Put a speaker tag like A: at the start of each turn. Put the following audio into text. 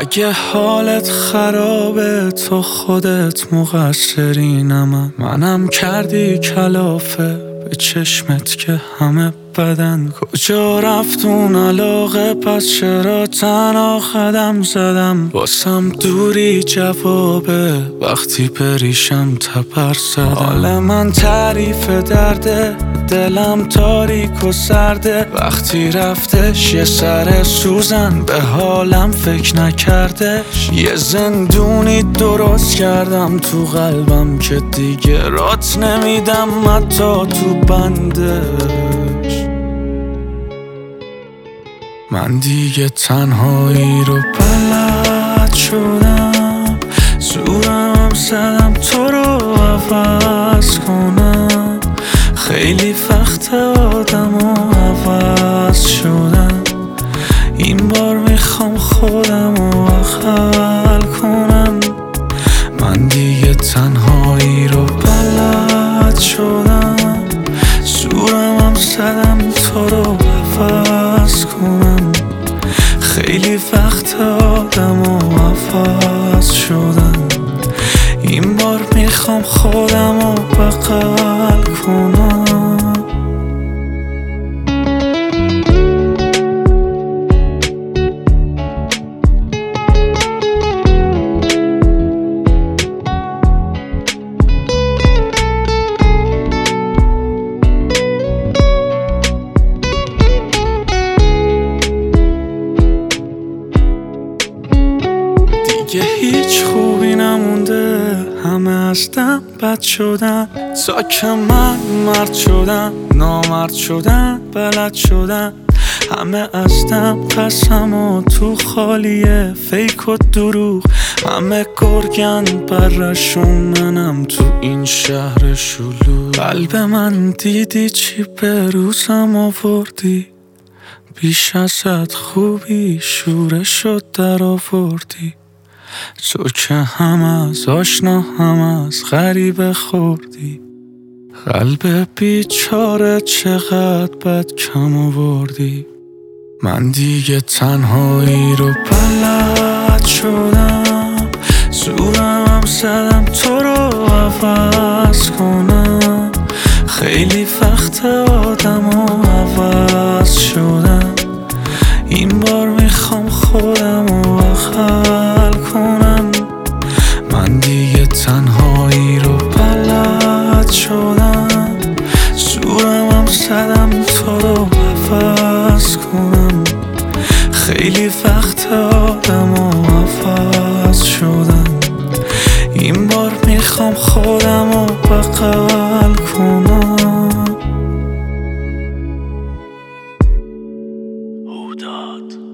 A: اگه حالت خرابه تو خودت مقصری، نه منم کردی کلافه به چشمت که همه بدن. کجا رفت اون علاقه؟ پس چرا تنها قدم زدم؟ واسم دوری جوابه وقتی پریشم تپر زدم. حال من تعریف درده، دلم تاریک و سرده. وقتی رفتش یه سر سوزن به حالم فکر نکردش. یه زندونی درست کردم تو قلبم که دیگه رات نمیدم حتی تو بندش. من دیگه تنهایی رو بلد شدم، زورم زدم تو رو عوض کنم. خیلی وقت آدم رو عوض شدم، این بار میخوام خودم رو عقل کنم. من دیگه تنهایی رو بلد شدم، زورم زدم تو رو عوض کنم. خیلی وقت آدم رو عوض شدم، این بار میخوام خودم رو بغل کنم. دیگه هیچ خوبی نمونده، همه هستم بد شدن. تا که من مرد شدم، نامرد شدم، بلد شدم. همه هستم قسم و تو خالیه فیک و دروغ. همه گرگن برشون، منم تو این شهر شلوغ. قلب من دیدی چی به روزم آوردی؟ بیش ازت خوبی شورشو در آوردی. تو که هم از آشنا هم از غریبه خوردی. قلب بیچاره چقدر بد کم آوردی. من دیگه تنهایی رو بلد شدم، زورم زدم تو رو عوض کنم. خیلی وقت آدم رو عوض شدم، این بار میخوام خودم رو عقل کنم. من دیگه تنهایی رو بلد شدم، زورم زدم تو رو عوض کنم. خیلی وقت آدم رو عوض شدم، این بار میخوام خودم رو بغل کنم.